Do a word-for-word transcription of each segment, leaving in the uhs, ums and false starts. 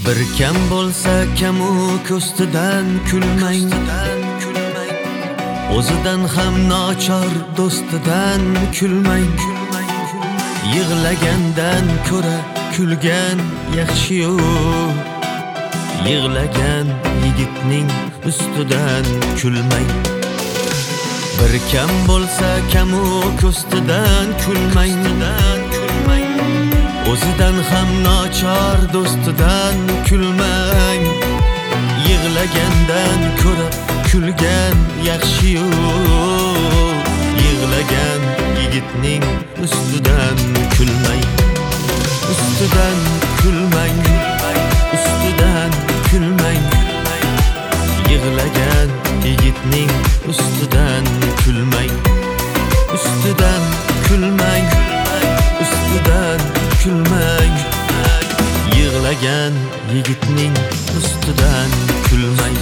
Bir kam bo'lsa kamu ko'stidan kulmang, o'zidan ham nochor do'stidan kulmang. Yig'lagandan ko'ra kulgan yaxshi-yu, yig'lagan yigitning ustidan kulmang. Bir kam bo'lsa kamu ko'stidan kulmang, o'zidan ham nochor do'stidan kulmang. Yig'lagandan ko'ra kulgan yaxshi-yu, yig'lagan yigitning ustidan kulmang. Ustidan kulmang, ustidan kulmang. Yig'lagan yigitning ustidan kulmang. Ustidan kulmang, ustidan kulmang. Yig'lagan yigitning ustidan kulmang.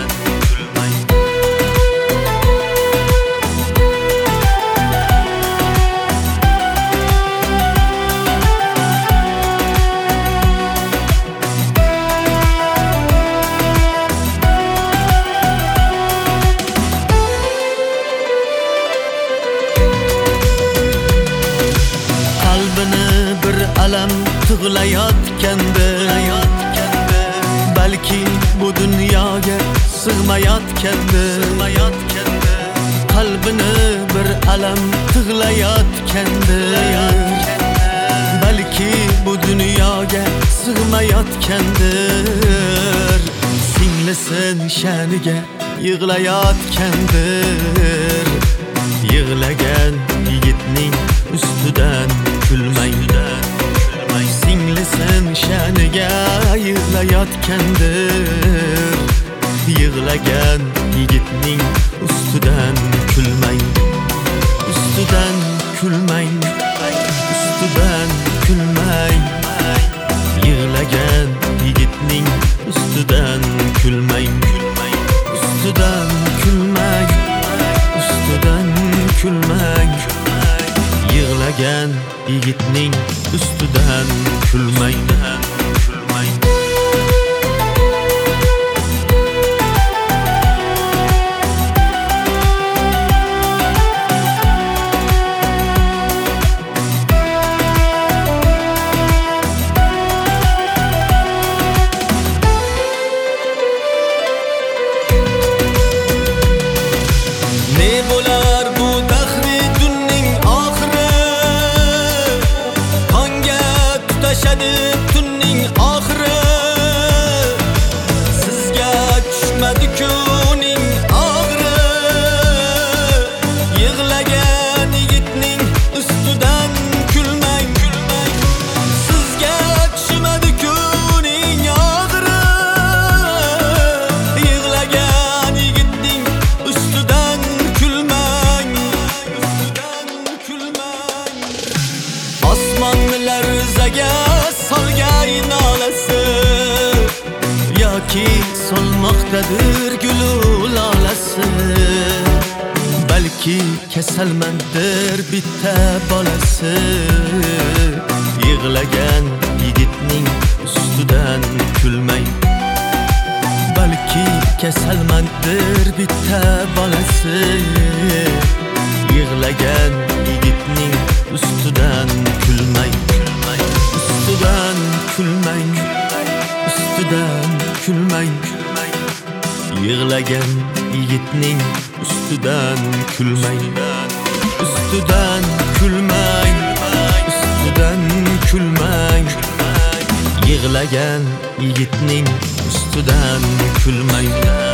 Bir alam tığlayotganda, balki bu dunyoga sig'mayotganda, qalbini bir alam tığlayotganda, balki bu dunyoga sig'mayotgandir. Singlisin shaniga yig'layotgandir. Yig'lagan yigitning ustidan kulmang. Singlisin shaniga yig'layotgandir. Yig'lagan yigitning ustidan kulmang. Ustidan kulmang, ustidan kulmang. Yig'lagan yigitning ustidan kulmang. Ustidan kulmang, ustidan kulmang. Yig'lagan yigitning ustidan kulmang. Ne bo'lar bu dahri dunning oxiri, qonga tutashadi tunning oxiri. Sizga tushmadi kuning og'ri, yig'lagan yigitning ustidan kulmang. Sizga tushmadi kuning og'ri, yig'lagan yigitning ustidan kulmang. Osmonni larzaga solgay nolasi, yoki solmoqdadir gulu lolasi. Balki kasalmandir bitta bolasi. Yig'lagan yigitning ustidan kulmang. Balki kasalmandir bitta bolasi. Yig'lagan yigitning ustidan kulmang. Ustidan kulmang, ustidan kulmang. Yig'lagan yigitning ustidan kulmang. Ustidan kulmang, ustidan kulmang. Yig'lagan yigitning ustidan kulmang.